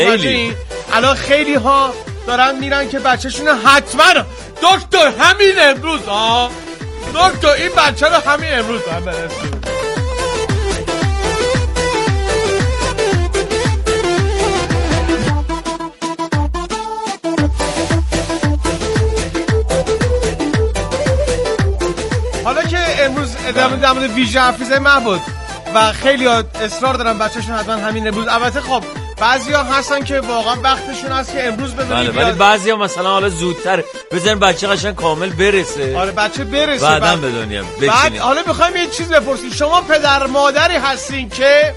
الان خیلی ها دارن میرن که بچه‌شون حتما دکتر همین امروز دکتر این بچه رو همین امروز برسون. حالا که امروز در مورد ویژه حفیظه محبود و خیلی ها اصرار دارن بچه‌شون حتما همین امروز. البته خب بعضیا هستن که واقعا وقتشون هست که امروز ببینید، ولی بعضیا مثلا حالا زودتر بزنن بچه قشنگ کامل برسه. آره بچه برسه بعداً بدونیم. بعد حالا میخوایم یه چیز بپرسیم، شما پدر مادری هستین که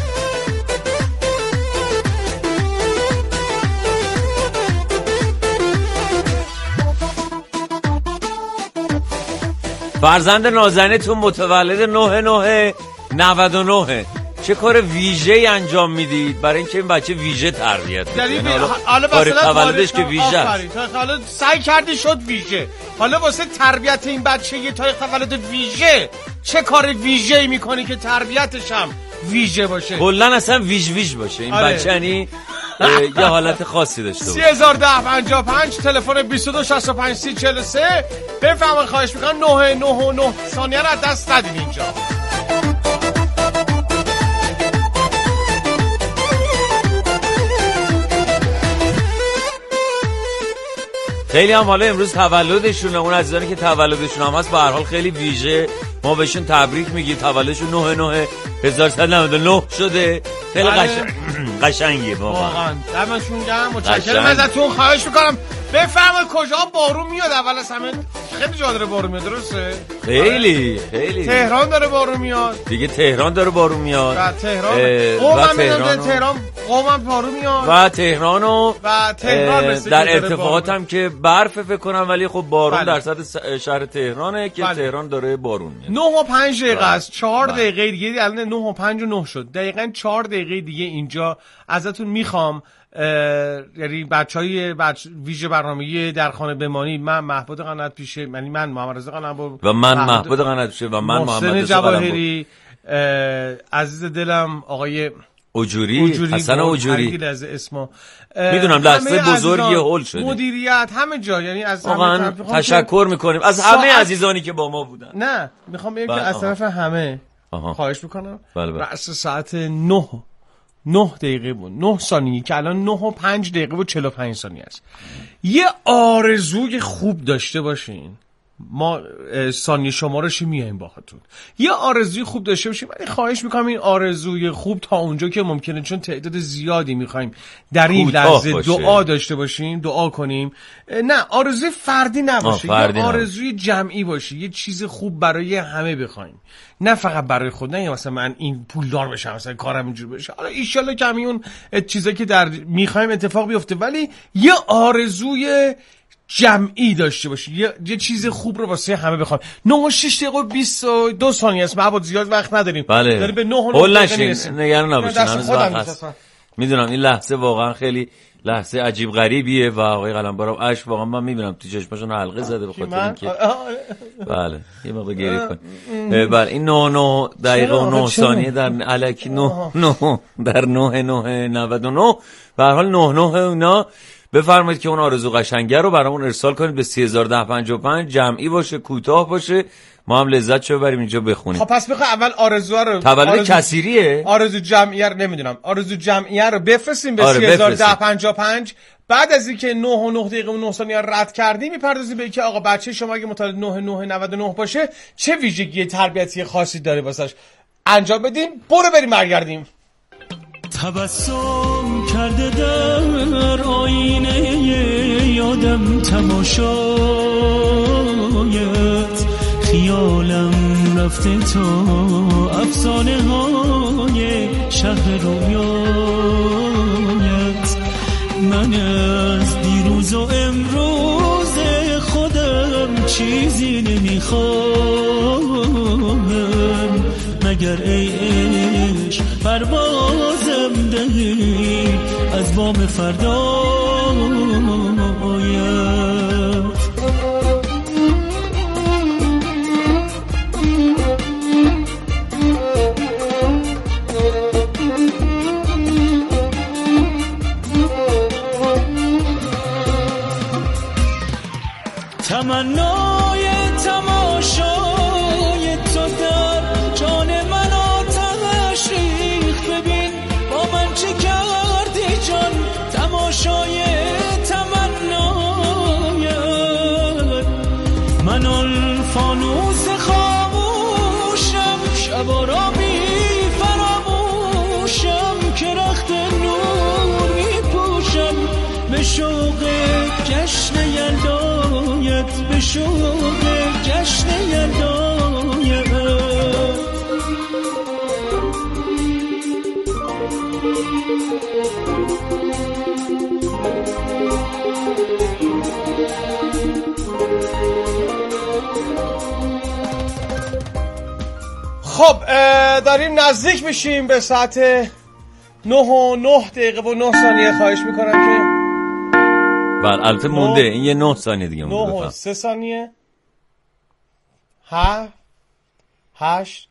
فرزند نازنینتون متولد 9/9/99 چه کار ویژه‌ای انجام میدید برای اینکه این بچه ویژه تربیت بشه؟ حالا مثلا تولدش که ویژه است. حالا سعی کردی شد ویژه، حالا واسه تربیت این بچه یه تاریخ تولد ویژه چه کار ویژه‌ای میکنی که تربیتش هم ویژه باشه؟ کلاً اصلا ویژ باشه این بچه، یعنی یه حالت خاصی داشته باشه. 301055 تلفن 22653043 بفرمایید. خواهش میکنم 9 ثانیه رو از دست ندید اینجا. خیلی هم حالا امروز تولدشونه، اون عزیزانی که تولدشون هم هست به هر حال خیلی ویژه ما بهشون تبریک میگیم. تولدشون 9/9/1199 شده. خیلی قشنگه واقعا. دمشون گرم. متشکرم ازتون. خواهش میکنم بفرمایید کجا بارون میاد. اول از همه خیلی جا داره بارون میاد، درسته؟ خیلی تهران داره بارون میاد دیگه. تهران داره بارون میاد و تهران قومم بارون میاد و تهران در ارتفاعات هم که برف فکر کنم، ولی خب بارون در سطح شهر تهرانه که تهران داره بارون میاد. 9:05 است. 4 دقیقه دیگه الان 9:05 شد. دقیقاً 4 دقیقه دیگه اینجا ازتون میخوام یعنی بچهای ویژه برنامه‌ای در خانه بمانی، من محمود قنات پیشه، یعنی من محمد رضا قنات و من محمود قنات پیشه و من محمد رضا جواهری، عزیز دلم آقای اوجوری، حسن اوجوری، از اسمو میدونم دسته بزرگی هول شده، مدیریت همه جا، یعنی از واقعا تشکر میکنیم از همه عزیزانی که با ما بودن. نه میخوام بگم که از طرف همه خواهش میکنم. رأس ساعت 9 دقیقه بود 9 ثانیه که الان 9:05 و 45 ثانیه است. یه آرزوی خوب داشته باشین. ما ثانیه شمارشی میایم باهاتون. یه آرزوی خوب داشته باشیم، ولی خواهش میکنم این آرزوی خوب تا اونجا که ممکنه، چون تعداد زیادی میخوایم در این لحظه دعا داشته باشیم، دعا کنیم. نه آرزوی فردی نباشه، یه آرزوی جمعی باشه، یه چیز خوب برای همه بخوایم، نه فقط برای خود. نه مثلا من این پولدار بشم، مثلا کارم اینجور بشه، حالا ان شاءالله کمی اون چیزایی که در میخوایم اتفاق بیفته، ولی یه آرزوی جمعی داشته باشی، یه چیز خوب رو واسه همه بخوام. 9:06 و 22 ثانیه است. محبود زیاد وقت نداریم. بله. داری به 9 نشین، نگران نباشین، هنوز وقت هست. میدونم این لحظه واقعا خیلی لحظه عجیب غریبیه و آقای قلمبارم اش واقعا من میبینم تو چشمشون حلقه زده به خاطر اینکه بله یه موقع گریه کن. بله این 9 دقیقه و 9 ثانیه در الکی 9 در 9/9/99 به هر حال 9 اونا. بفرمایید که اون آرزو قشنگه رو برامون ارسال کنید به 301055. جمعی باشه، کوتاه باشه، ما هم لذت شو ببریم اینجا بخونیم. خب پس بخواه اول آرزو رو تولد کثیریه، آرزو جمعیه رو نمیدونم، آرزو جمعیه رو بفرستیم به 301055. بعد از اینکه 9 دقیقه و 9 ثانیه رد کردیم میپردازیم به اینکه آقا بچه شما اگه متولد 9/9/99 باشه چه ویژگی تربیتی خاصی داره واسش انجام بدیم. بریم برگردیم. تبسم کرده در آینه یادم تماشایت، خیالم رفته تا افسانه های شهر رویایت. من از دیروز و امروز خودم چیزی نمیخوام، مگر ای عشق پروازم دهی از بام فردا. تمنای تماشای تو در جان من آتش ریخت. ببین با من چه کردی جان، تماشای تمنایت. من الفانوس خاموشم، شبا را بی فراموشم که رخت نور می پوشم به شوق جشن یلدایت، به شوق جشن یلدایت. خب داریم نزدیک میشیم به ساعت 9:09 خواهش میکنم که بله البته مونده این یه 9 ثانیه دیگه مونده. 9:03 8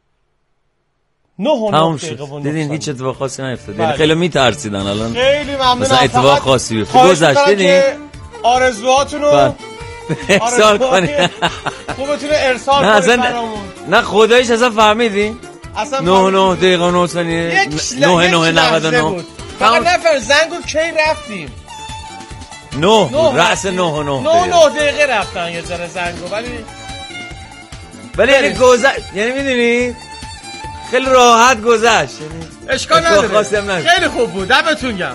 9:09 دیدین هیچ اتفاق خاصی نیفتاد. خیلی میترسیدن الان خیلی ممنونم. مثلا اتفاق خاصی بیفته گذشته دیدین. آرزوهاتونو ارسال کنید. خوبتونه ارسال کنید برامون. نه خداییش اصلا فهمیدین 9 دقیقه 9 ثانیه 9:99 فقط نفر زنگو کی رفتیم 9 رأس 9 دقیقه رفتن یه ذره زنگو ولی یعنی گذشت، یعنی میدونید خیلی راحت گذشت، اشکال نداره خیلی خوب بود. دمتون گرم.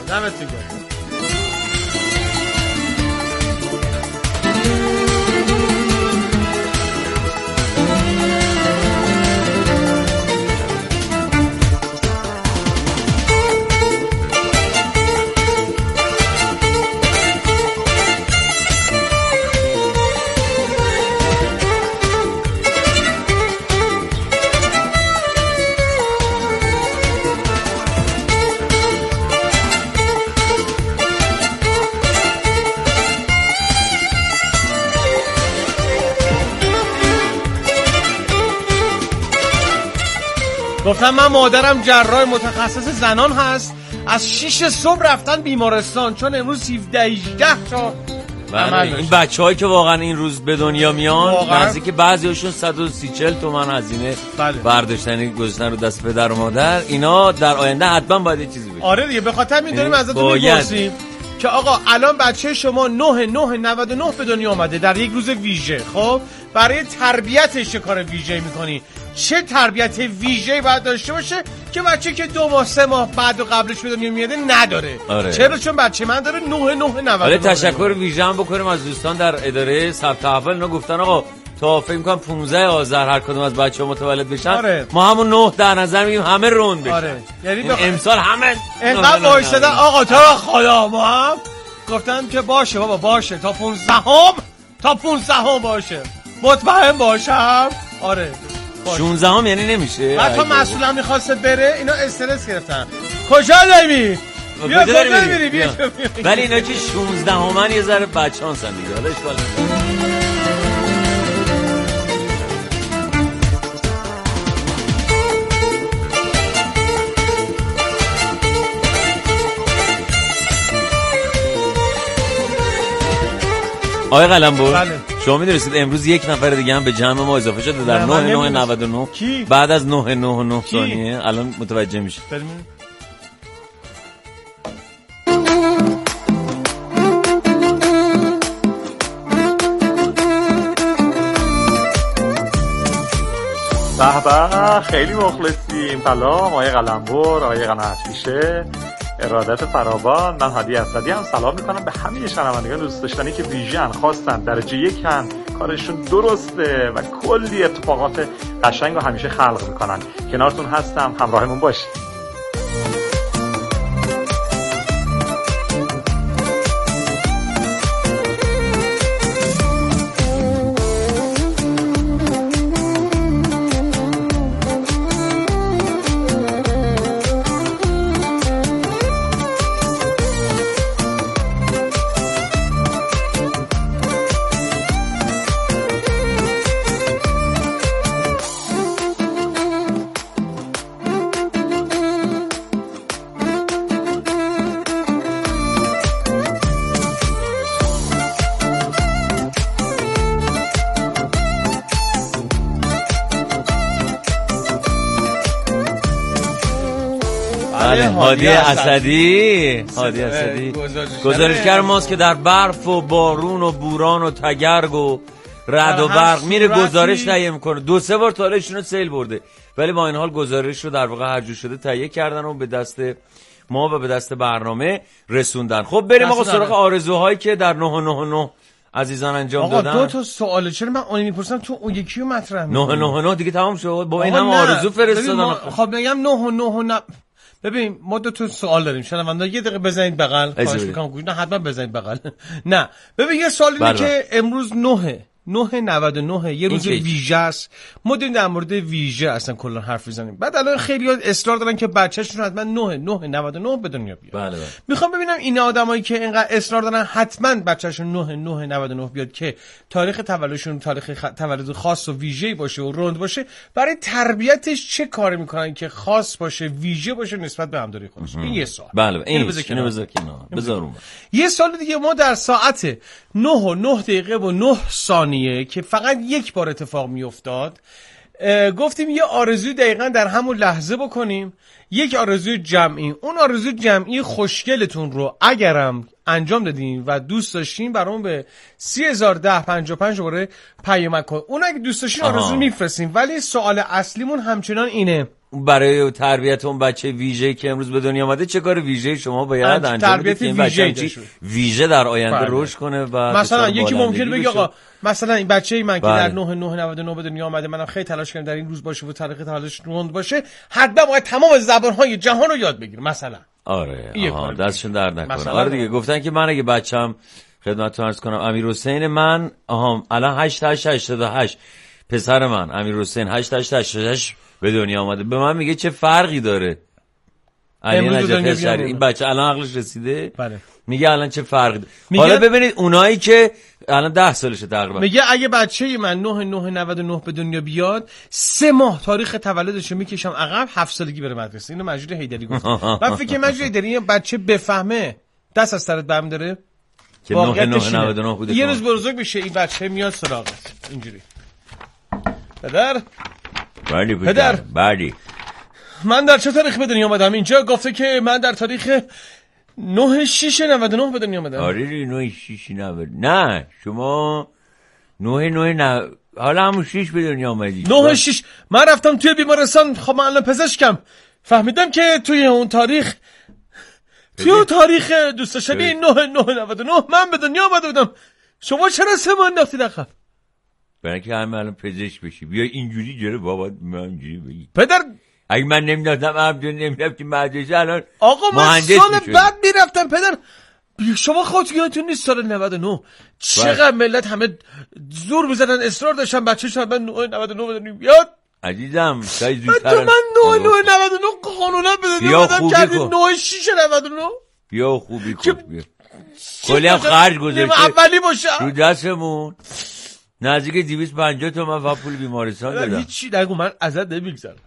گفتم من مادرم جراح متخصص زنان هست، از 6 صبح رفتن بیمارستان چون امروز 17-18 تا این بچه‌هایی که واقعا این روز به دنیا میان نزدیک بعضیاشون 130-140 تومن هزینه برداشتن گذاشتن رو دست پدر و مادر. اینا در آینده حتما باید یه چیزی بشه. آره دیگه به خاطر همین داریم ازتون میپرسیم که آقا الان بچه شما 9/9/99 به دنیا اومده در یک روز ویژه. خب برای تربیتش چه کار ویژه‌ای می‌کنی؟ چه تربیت ویژه‌ای باید داشته باشه که بچه که 2 ماه 3 ماه بعد و قبلش به دنیا میاد نداره؟ آره. چرا؟ چون بچه من داره 9/9/99. ولی تشکر ویژه هم بکنیم از دوستان در اداره ثبت احوال. اینا گفتن آقا تا فکر می‌کنم 15 آذر هر کدوم از بچه‌ها متولد بشن. آره. ما همون 9 در نظر میگیم همه روند بشن. آره. یعنی امسال همه اینقدر وایسادن آقا تو را خدا ما هم گفتن که باشه بابا باشه تا 15 باشه مطمئن باشم. آره 16 هم یعنی نمیشه. حتی مسئولم میخواسته بره اینا استرس گرفتن. کجا داری؟ بیا کجا میری؟ بیا. ولی اینا که 16 همن یه ذره بچه‌هانسن دیگه. حالا اشکال نداره. آقای قلمبر بله. شما می‌دونید امروز یک نفر دیگه هم به جمع ما اضافه شده در 9/9/99 بعد از 9:09 ثانیه. الان متوجه میشه. به خیلی مخلصیم. سلام آقای قلمبر، آقای قناعت‌پیشه، ارادت فراوان. من هادی اسدی هم سلام میکنم به همه شنوندگان دوست داشتنی که ویژن خواستن درجه 1 کارشون درسته و کلی اتفاقات قشنگ رو همیشه خلق میکنن. کنارتون هستم، همراهمون باشید. هادی اسدی گزارشگر ماست که در برف و بارون و بوران و تگرگ و رعد و برق میره گزارش تهیه میکنه. 2-3 بار تا ایشونو سیل برده، ولی با این حال گزارش رو در واقع هر جور شده تهیه کردن و به دست ما و به دست برنامه رسوندن. خب بریم آقا سراغ آرزوهایی که در 999 عزیزان انجام دادن. آقا 2 تا سواله، چرا من اون میپرسم تو اون یکی رو مطرح می‌کنی؟ 999 دیگه تمام شد. با این هم آرزو فرستادن. خب میگم 999. ببین ما 2 تا سوال داریم. شنوندا یه دقیقه بزنید بغل. خواهش می‌کنم گوش. نه حتما بزنید بغل. نه ببین یه سوال اینه که امروز 9/99 یه روز ویژه است. ما داریم در مورد ویژه اصلا کلا حرف میزنیم. بعد الان خیلی‌ها اصرار دارن که بچه‌شون حتما 9/99 به دنیا بیاد. بله. میخوام ببینم این آدمایی که اینقدر اصرار دارن حتما بچه‌شون 9/99 بیاد که تاریخ تولدشون تاریخ تولد خاص و ویژه‌ای باشه و روند باشه، برای تربیتش چه کاری میکنن که خاص باشه، ویژه باشه نسبت به همداری خودش؟ این یه سوال. بله اینو بذار اون. یه سوال دیگه، ما در ساعت 9:09 که فقط یک بار اتفاق میافتاد گفتیم یه آرزوی دقیقاً در همون لحظه بکنیم، یک آرزوی جمعی. اون آرزوی جمعی خوشگلتون رو اگرم انجام دادین و دوست داشتین برامون به 301055 دوباره پیامک کن. اون اگه دوست داشتین آرزو میفرستین، ولی سوال اصلیمون همچنان اینه برای تربیت اون بچه ویژه‌ای که امروز به دنیا اومده چه کار ویژه‌ای شما باید انجام بدید که این بچه ویژه در آینده رشد کنه؟ و مثلا یکی ممکنه بگه آقا مثلا این بچه‌ای من که در 9/99 به دنیا اومده، منم خیلی تلاش کردم در این روز باشه و تاریخ تولدش روند باشه، حتما باید تمام زبان‌های جهان رو یاد بگیره مثلا. آره دستشون درد نکنه. آره دیگه گفتن که من اگه بچه‌م خدمتتون عرض کنم امیرحسین من الان 8888 پسر من امیرحسین 8888 به دنیا آمده، به من میگه چه فرقی داره علی نجف شریف این بچه الان عقلش رسیده؟ بله. میگه الان چه فرقی داره. حالا ببینید اونایی که الان 10 سالشه تقریبا، میگه اگه بچه من 9/99 به دنیا بیاد 3 ماه تاریخ تولدشو میکشم عقب، 7 سالگی بره مدرسه. اینو مجید حیدری گفت. من فکر مجید حیدری این بچه بفهمه دست از سرت برم داره که 9/99 بوده. یه روز بزرگ بشه این بچه میاد سراغت اینجوری. پدر من در چه تاریخ به دنیا آمدم؟ اینجا گفته که من در تاریخ 9/6/99 به دنیا آمدم. آره 9/6/99 نه شما 9 حالا همون 6 به دنیا آمدی. 9/6 من رفتم توی بیمارستان. خب من الان پزشکم، فهمیدم که توی اون تاریخ دوست داشتنی 9/99 من به دنیا آمده بودم. شما چرا 3 ماه انداختید عقب؟ برای که همه الان پزشک بشی بیا اینجوری جلو بابا من اینجوری بگی. پدر اگه من نمیدادم عبدون نمیرفتیم مدرسه الان آقا من سال بعد میرفتم. پدر شما خودت یادتون نیست سال 99 چقدر ملت همه زور میزدن اصرار داشتن بچه‌شون من 9/99 بدونیم بیاد. عزیزم سای زودتر من 9/99 قانونا بدونم کردی 9/6/99 بیا خوبی کن بیا کلی هم خرج گذاشته اولی باشه رو دستمون نزدیک 250 تومن و پول بیمارستان دادم. هیچی نگو من ازت نمیگذرم.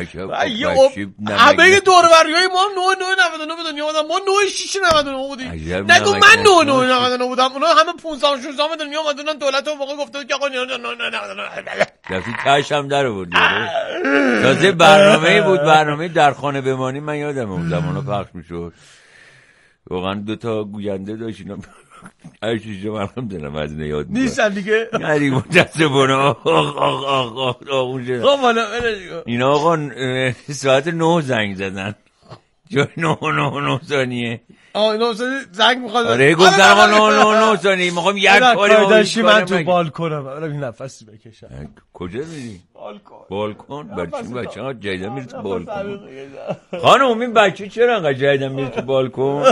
همه دوروریای ما 9/99 به دنیا اومدن، ما 9/6/99 بودیم. نگو من 9/99 بودم، اونا همه 15-16 به دنیا اومدن. دولت اون موقع گفته که آقا 9/99 رفتی کشم در آوردی. تازه برنامه‌ای بود، برنامه در خانه بمانی. من یادم اون زمانا پخش میشد، واقعا 2 تا گوینده داشت اینا عیشش رو هم دلم از اینه یاد نیستن دیگه. نه دیگه متاسفانه اون شده. خب حالا اینا آقا ساعت 9 زنگ زدن جای 9 ثانیه. اینا زنگ میخواد. آره گفتن آقا 9 ثانیه میخوام یک کاری داشتی من تو بالکنم این نفسی بکشم. کجا میری؟ بالکن. بچه‌ها جایدن میره تو بالکن. خانم این بچه چرا انقدر جایدن میره تو بالکن؟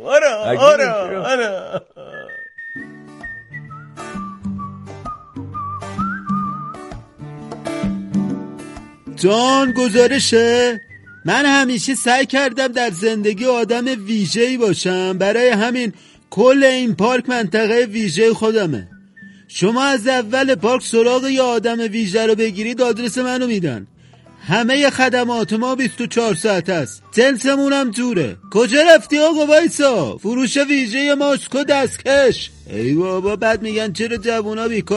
آره جان گزارشه. من همیشه سعی کردم در زندگی آدم ویژه‌ای باشم، برای همین کل این پارک منطقه ویژه خودمه. شما از اول پارک سراغ یه آدم ویژه رو بگیرید آدرس منو میدن. همه خدمات ما 24 ساعت است. جنسمون هم توره. کجا رفتی آقا وایسا؟ فروش ویژه ماسک و دستکش. ای بابا بعد میگن چرا جوونا بیکارن.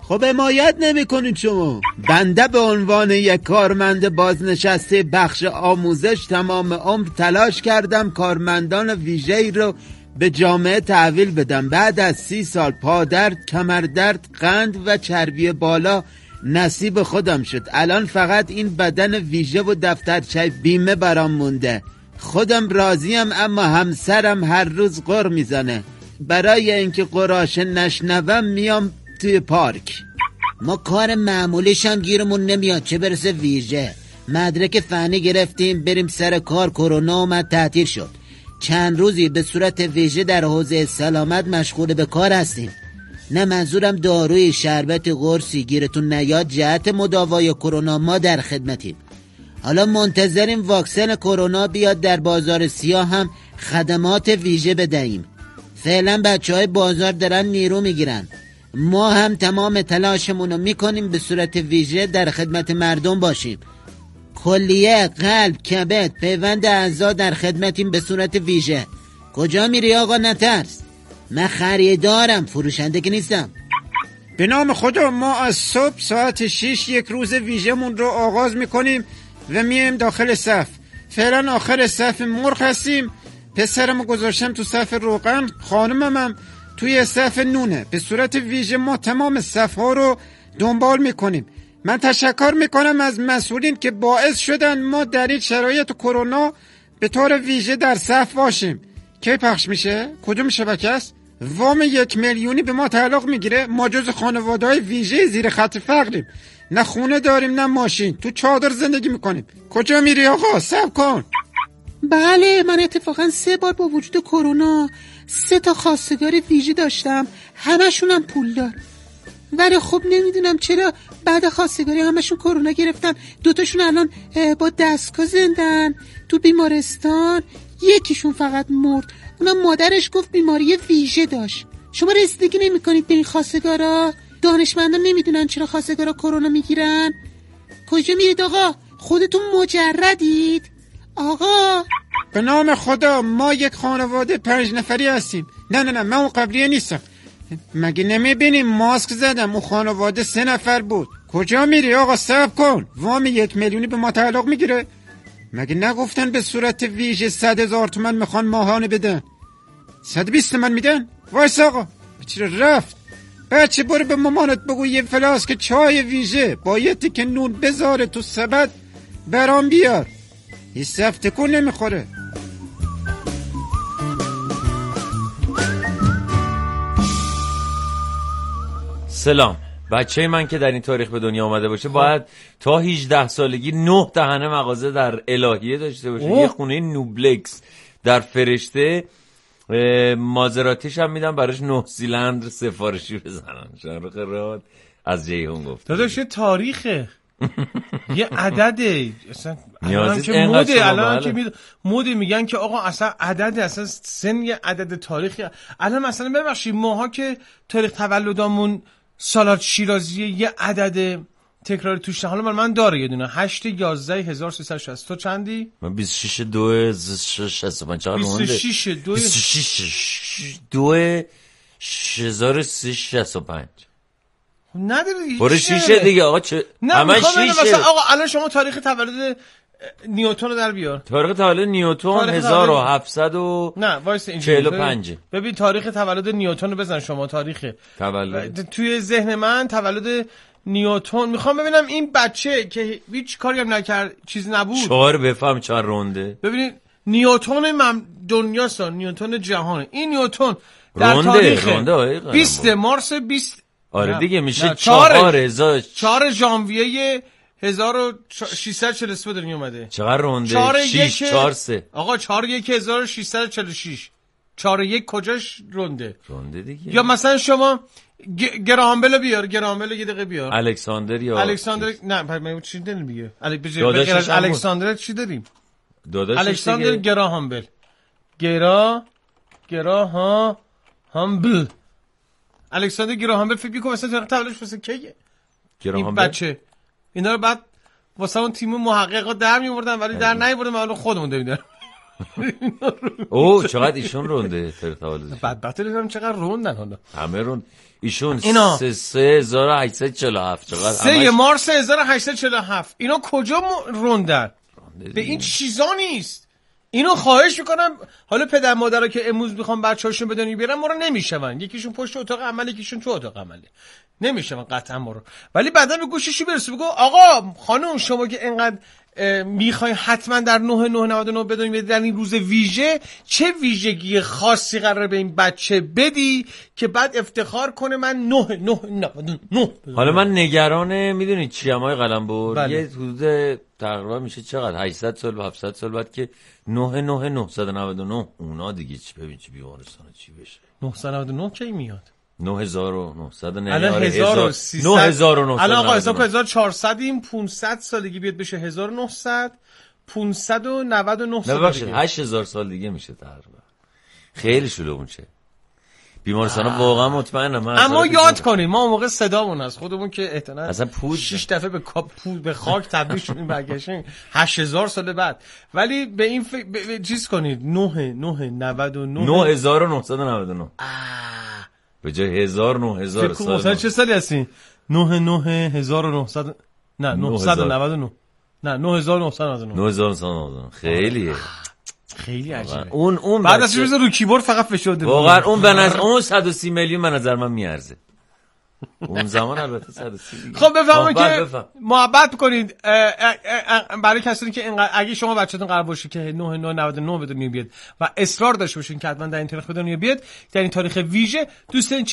خب حمایت نمی‌کنید شما. بنده به عنوان یک کارمند بازنشسته بخش آموزش تمام عمر تلاش کردم کارمندان ویژه‌ای رو به جامعه تحویل بدم. بعد از 30 سال پادرد، کمردرد، قند و چربی بالا نصیب خودم شد. الان فقط این بدن ویژه و دفترچه بیمه برام مونده. خودم راضیم، اما همسرم هر روز غر میزنه. برای اینکه قراش نشنوم میام توی پارک. ما کار معمولیش هم گیرمون نمیاد، چه برسه ویژه. مدرک فنی گرفتیم بریم سر کار، کرونا اومد تعطیل شد. چند روزی به صورت ویژه در حوزه سلامت مشغول به کار هستیم. نه منظورم داروی، شربت، قرصی گیرتون نیاد جهت مداوای کرونا ما در خدمتیم. حالا منتظریم واکسن کرونا بیاد در بازار سیاه هم خدمات ویژه بدهیم. فعلا بچهای بازار دارن نیرو میگیرن. ما هم تمام تلاشمونو میکنیم به صورت ویژه در خدمت مردم باشیم. کلیه، قلب، کبد، پیوند اعضا در خدمتیم به صورت ویژه. کجا میری آقا؟ نترس، من خریدارم، فروشنده که نیستم. به نام خدا ما از صبح ساعت 6 یک روز ویژه‌مون رو آغاز میکنیم و میایم داخل صف. فعلا آخر صف مرغ هستیم. پسرمو گذاشتم تو صف روغن، خانمم توی صف نونه. به صورت ویژه ما تمام صف‌ها رو دنبال میکنیم. من تشکر میکنم از مسئولین که باعث شدن ما در این شرایط کرونا به طور ویژه در صف باشیم. کی پخش میشه؟ کدوم شبکه است؟ وام 1 میلیونی به ما تعلق میگیره. ما جز خانواده‌های ویژه زیر خط فقریم. نه خونه داریم نه ماشین، تو چادر زندگی میکنیم. کجا میری آقا؟ صبر کن. بله، من اتفاقا 3 بار با وجود کرونا 3 تا خواستگار ویژه داشتم، همشونم پولدار. ولی خب نمیدونم چرا بعد خواستگاری همشون کرونا گرفتن. 2 تاشون الان با دستگاه زندن تو بیمارستان. یکیشون فقط مرد، اونم مادرش گفت بیماری ویژه داشت. شما رسیدگی نمی کنید به این خواستگارا؟ دانشمندان نمیدونن چرا خواستگارا کرونا میگیرن؟ کجا میرید آقا؟ خودتون مجردید؟ آقا به نام خدا ما یک خانواده 5 نفری هستیم. نه من اون قبلیه نیستم. مگه نمیبینیم ماسک زدم؟ اون خانواده 3 نفر بود. کجا میری آقا؟ صبر کن. وام 1 میلیونی به ما تعلق میگیره. مگه نگفتن به صورت ویژه 100,000 تومان میخوان ماهانه بدن؟ 120 تومن میدن؟ وایس آقا. چرا رفت؟ بچه برو به مامانت بگو یه فلاسک چای ویژه با یه تیکه نون بذاره تو سبد برام بیار. یه صف تکون نمیخوره. سلام. بچه من که در این تاریخ به دنیا آمده باشه باید تا 18 سالگی 9 دهنه مغازه در الهیه داشته باشه. یه خونه نوبلکس در فرشته. مازراتیش هم میدم براش نوزیلند سفارشی بزنن. شارخ راد از جیهون گفت داداش یه تاریخه. یه عدده اصلا. الان که موده میگن که آقا اصلا عدد، اصلا سن یه عدد تاریخی. الان مثلا ببخشید ماها که تاریخ تولدامون سالات شیرازیه یه عدد تکرار توش. حالا من داره یه دونه 8/11/1360. تو چندی؟ من 26/2/65. 26/2/1365. نداره برو 6 دیگه آقا. چه همش 6. آقا الان شما تاریخ تولد نیوتن رو در بیار. تاریخ تولد نیوتن 1700 و نه وایس 45. ببین تاریخ تولد نیوتن رو بزن شما. تاریخ تولد توی ذهن من تولد نیوتن میخوام ببینم این بچه که هیچ کاری هم نکرد، چیز نبود. 4 بفهم 4 رونده. ببینید نیوتن دنیاست، نیوتن جهانه. این نیوتن در تاریخ 20 مارس 20 آره دیگه میشه 4 ژانویه 1643 دنیا اومده. چقدر رونده؟ 6 4 3 آقا 4/1/1646. 4/1 کجاش رونده دیگه. یا مثلا شما گراهامبل بیار. گراهامبل یه دقیقه بیار. الکساندر یا الکساندر نه من چی داریم دیگه؟ الکساندر چی داریم؟ الکساندر گراهامبل. گراهامبل. الکساندر گراهامبل فکر می‌کنم مثلا تاریخ تولدش واسه کیه؟ این بچه اینا رو بعد واسه اون تیم محققا در می‌آوردن ولی در نیاوردن. حالا خودمون دیدیم. اوه چقدر ایشون رونده تولدش. بدبخت دیدم چقدر روندن حالا. همه روند. ایشون 3847 چقدر 3 مارس 1847 اینا کجا روندن؟ به این چیزا نیست. اینو خواهش میکنم حالا پدر مادرها که امروز میخوام بچه‌هاشون بدونی بیارن ما رو نمیشون، یکیشون پشت اتاق عمل یکیشون تو اتاق عمله نمیشون قطعا ما رو، ولی بعدا به گوششی برسه بگو آقا خانم شما که اینقدر میخواین حتما در 9999 بدونید در این روز ویژه چه ویژگی خاصی قراره به این بچه بدی که بعد افتخار کنه من 9999. حالا من نگران میدونید چی هم های قلمبر یه حدود تقریبا میشه چقدر 800 سال و 700 سال بعد که 9999 اونا دیگه چی ببین چی بیمارستان چی بشه 999 کی میاد 9900 نه الان 1300 9900 الان آقا حساب 1400 این 500 سال دیگه بیاد بشه 1900 599 سال دیگه 8000 سال دیگه میشه تقریبا. خیلی شلوغ میشه بیمارستانا واقعا مطمئنم. اما یاد کنیم ما اون موقع صدامون از خودمون که احتمالاً اصلا پود 6 دفعه به خاک تبدیل شدیم برگشتیم 8000 سال بعد، ولی به این چیز کنید 9999 به جای 1000 سال مثلا چه سالی هستین 9900 نه 999 نه 9999 خیلیه خیلی عجیبه. اون بعد از روز رو کیبورد فقط فشرده واقعا اون به نظر اون 130 میلیون به نظر من میارزه اون زمان البته 130. خب بفهمون که محبت کنید برای کسانی که اگه شما بچه‌تون قرار باشه که 9999 به دنیا بیاد و اصرار داشته باشین که حتما در این تاریخ به دنیا بیاد در این تاریخ ویژه دوست دارین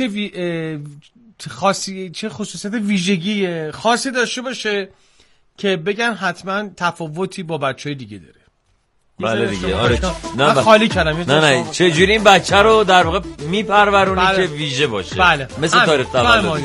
چه خصوصیت ویژگی خاصی داشته باشه که بگن حتما تفاوتی با بچهای دیگه داره. بله دیگه آره نه خالی کردم نه چه جوری این بچه رو در واقع میپرورونی که ویژه باشه مثل تاریخ تولد.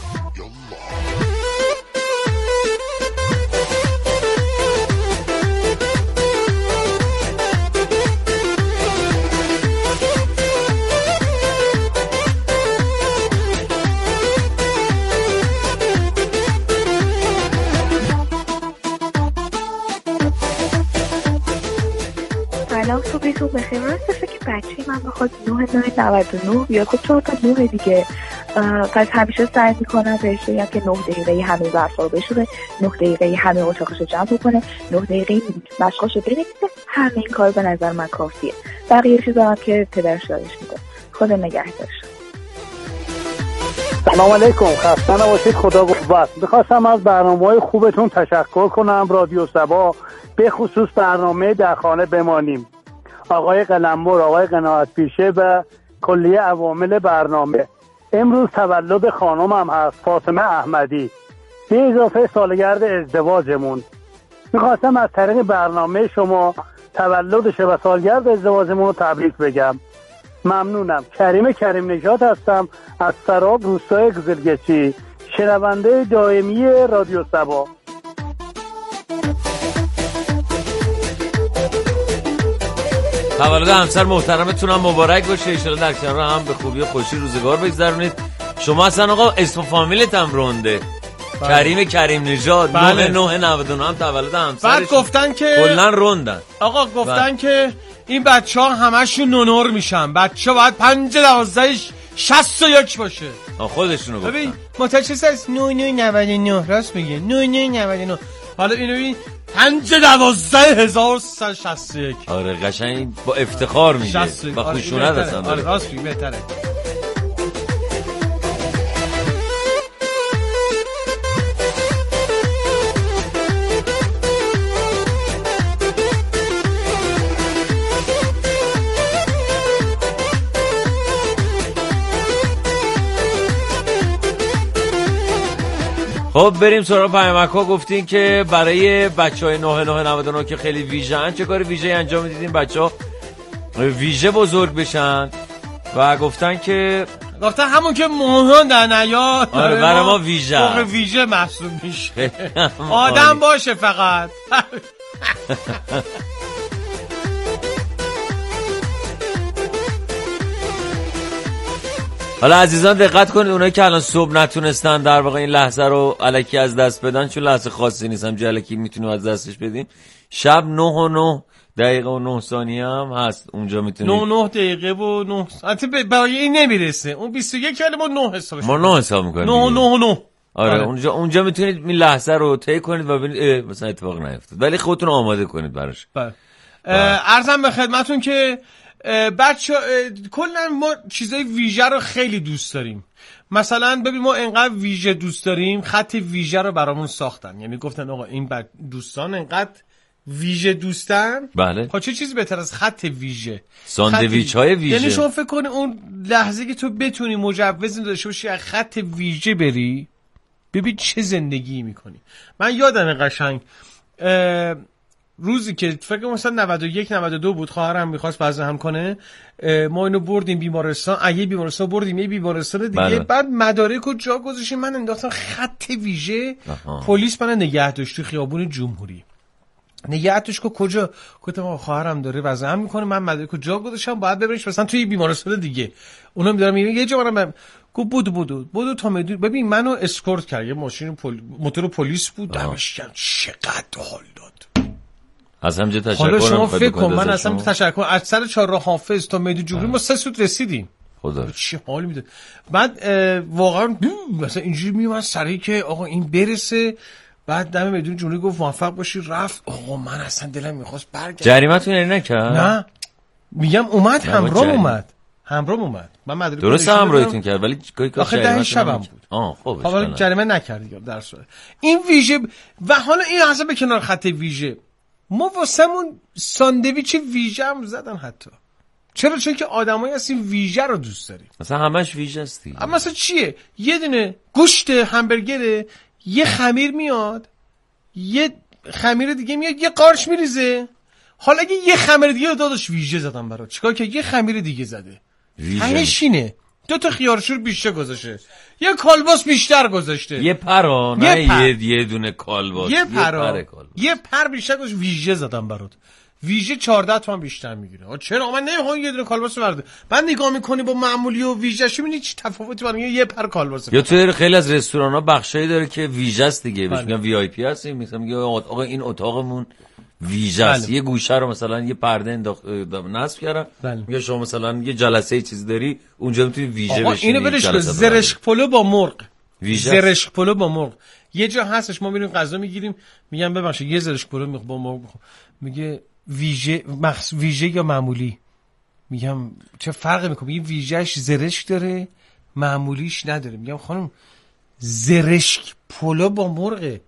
صبحتون بخیر. راستشه که بچه من بخواد 9999 بیاد خب 4 تا 9 دیگه، پس همیشه سعی میکنم بهش بگم که 9 دقیقه همه ظرفا رو بشوره، 9 دقیقه همه اتاقش رو جمع بکنه، 9 دقیقه مشقاش رو بنویسه. همه این کار به نظر من کافیه. بقیه چیزا هم که پدرش دارش میده. خدا نگهدارش. سلام علیکم، خسته نباشید، خدا قوت. میخواستم از برنامه‌های خوبتون تشکر کنم. رادیو صبا به خصوص برنامه در خانه بمانیم، آقای قلمبر، آقای قناعت پیشه و کلیه عوامل برنامه. امروز تولد خانمم هست، فاطمه احمدی، به اضافه سالگرد ازدواجمون. میخواستم از طریق برنامه شما تولدش و سالگرد ازدواجمون رو تبریک بگم. ممنونم. کریم نژاد هستم از سراب روستای گزلگچی، شنونده دائمی رادیو صبا. تولد همسر محترمتونم مبارک باشه، ان شاءالله در کنار هم به خوبی و خوشی روزگار بگذرونید. شما اصلا آقا اسم فامیلت هم رونده. کریم نژاد 9999 هم تولد همسرش. بعد گفتن که کلا روندن. آقا گفتن که این بچه‌ها همشون نونور میشن، بچه‌ها باید 5 12 61 باشه. خودشونو گفتن. ببین متأسس از 9999 راست میگه 9999. حالا اینو ببین 512161. آره قشنگ با افتخار میگه با خوشونت هستن. آره راست میگه بهتره. خب بریم سراغ پیامک‌ها. گفتین که برای بچهای 9999 که خیلی ویژه‌ان چه کار ویژه‌ای انجام میدیدین بچه‌ها ویژه بزرگ بشن و گفتن همون که مهمان در نیاد آره برای ما ویژه محسوب میشه. آدم باشه فقط. حالا عزیزان دقت کنید، اونایی که الان صبح نتونستن در واقع این لحظه رو الکی از دست بدن، چون لحظه خاصی نیست، هم الکی میتونیم از دستش بدیم. شب 9 و 9 دقیقه و 9 ثانیه هم هست اونجا میتونید 9 دقیقه و 9 البته برای این نمیرسه اون 21 ولی ما 9 حسابش ما 9 حساب میکنیم 9 آره اونجا میتونید این لحظه رو طی کنید و ببینید مثلا اتفاق نیفتاد ولی خودتون آماده کنید براش. عرضم به خدمتتون که کلا ما چیزای ویژه رو خیلی دوست داریم. مثلا ببین ما انقدر ویژه دوست داریم خط ویژه رو برامون ساختن، یعنی گفتن آقا این دوستان انقدر ویژه دوستن. بله. خب چه چیزی بهتر از خط ویژه؟ ساندویچ های ویژه. یعنی شما فکر کنی اون لحظه که تو بتونی مجوز داشته باشی از خط ویژه بری ببین چه زندگی میکنی. من یادم قشنگ روزی که فکر مثلا 91 92 بود خواهرم می‌خواست وزن هم کنه، ما اینو بردیم بیمارستان، یه بیمارستان بردیم یه بیمارستان دیگه. بله. بعد مدارکو جا گذاشتیم، من انداختم خط ویژه. پلیس من نگه داشت تو خیابون جمهوری، نگه داشت که کجا؟ گفتم خواهرم داره وزن هم میکنه، من مدارکو جا گذاشتم باید ببرش مثلا توی بیمارستان دیگه. اونم می‌دارم یه جا برام گفت بودو تا میدون. ببین منو اسکورت کرد، یه ماشین موتور پلیس بود، دمش گرم چقدر حال داد. از همجا تشکر. حالا شما فکر کن من اصلا تشکر از سر چهارراه حافظ تا میدون جمهوری ما 3 سوت رسیدیم. خدا چه حال میده. بعد واقعا مثلا اینجوری میومد سری که آقا این برسه، بعد دم میدون جمهوری گفت موفق باشی، رفت. آقا من اصلا دلم میخواست برگردم. جریمتون یعنی نکرد؟ نه میگم اومد همراهم اومد. من مدرک درست همراهتون کرد ولی آخه 10 شبم بود. خب حالا جریمه نکرد در صورت این ویژه. و حالا این اصلا به کنار خط ویژه، ما واسمون ساندویچ ویژه هم زدن حتی. چرا؟ چون که آدمایی هستیم ویژه رو دوست داریم. مثلا همش ویژه استی. اما مثلا چیه؟ یه دونه گوشت همبرگره، یه خمیر میاد، یه خمیر دیگه میاد، یه قارچ میریزه. حالا اگه یه خمیر دیگه داداش ویژه زدم برات، چیکار که یه خمیر دیگه زده همشینه، 2 خیارشور بیشتر گذاشته، یه کالباس بیشتر گذاشته، یه پرا نه یه دونه کالباس، یه پر بیشتر گذاشته، ویژه زدم برات. ویژه 14 تومن بیشتر میگیره. چرا؟ من نمیخوام یه دونه کالباس برده. بعد نگاه میکنی با معمولی و ویژه‌ش میبینی چه تفاوتی برای یه پر کالباس. یا تو خیلی از رستوران‌ها بخشایی داره که ویژه است دیگه، بهش میگن وی آی پی هستیم، مثلا میگه آقا این اتاقمون ویژه است. یه گوشه رو مثلا یه پرده نصب کردن. میگه شما مثلا یه جلسه چیزی داری اونجا میتونی ویژه بشینی. اینو برش زرشک پلو با مرغ. زرشک پلو با مرغ. یه جا هستش ما میریم غذا میگیریم، میگم ببخشید یه زرشک پلو با مرغ. میگه ویژه یا معمولی؟ میگم چه فرقی میکنه؟ میگه ویژهش زرشک داره معمولیش نداره. میگم خانم زرشک پلو با مرغ،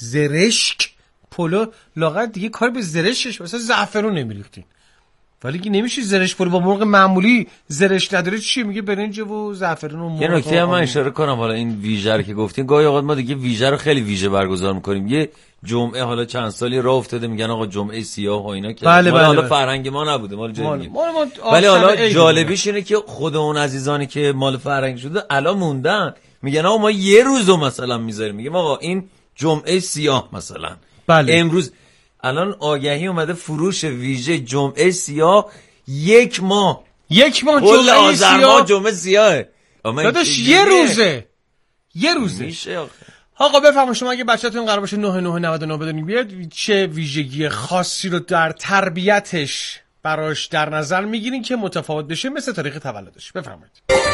زرشک پلو لاغر دیگه کار به زرشش مثلا زعفرون نمیریختین، ولی که نمیشه زرش پلو با مرغ معمولی زرش نداره چی؟ میگه برنج و زعفرون و مرغ. یه نکته من اشاره کنم، حالا این ویژه رو که گفتین، گاهی اوقات ما دیگه ویژه رو خیلی ویژه برگزار میکنیم. یه جمعه حالا چند سالی راه افتاده میگن آقا جمعه سیاه و اینا که حالا فرهنگ ما نبوده، مال جای دیگه. ولی حالا جالبیش اینه که خود اون عزیزانی که مال فرهنگ شده الان موندن، میگن آقا ما یه روزو مثلا میذاریم، میگیم آقا این جمعه سیاه مثلا. بله. امروز الان آگهی اومده فروش ویژه جمعه سیاه 1 ماه جمعه سیاه، جمعه سیاهه داداش یه روزه میشه. آقا بفرمایید شما اگه بچه‌تون قرار باشه 9999 بدونید بیاد چه ویژگی خاصی رو در تربیتش براش در نظر میگیرین که متفاوت بشه مثل تاریخ تولدش. بفرمایید.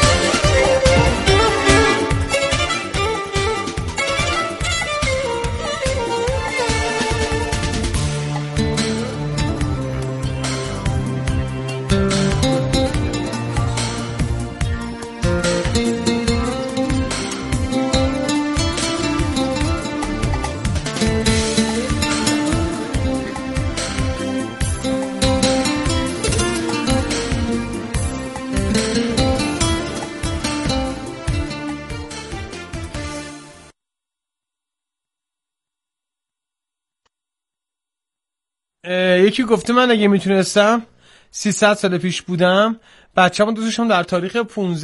یکی گفته من اگه میتونستم 300 سال پیش بودم بچه‌مو دوستشم در تاریخ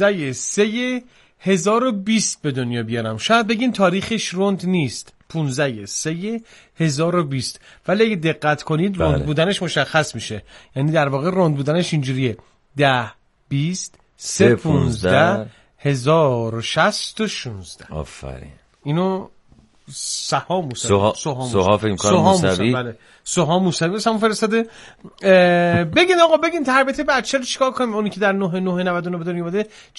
15/3/1020 به دنیا بیارم. شاید بگین تاریخش روند نیست، 15/3/1020، ولی اگه دقت کنید روند بودنش مشخص میشه. یعنی در واقع روند بودنش اینجوریه 10 20 3 15 1060 و 16. آفرین. اینو سها موسوی سوها فکر کنم موسوی بله سوها موسوی واسمون فرستاده. بگین آقا بگین تربیت بچه رو چیکار کنیم؟ اونی که در 9999 بدون اومده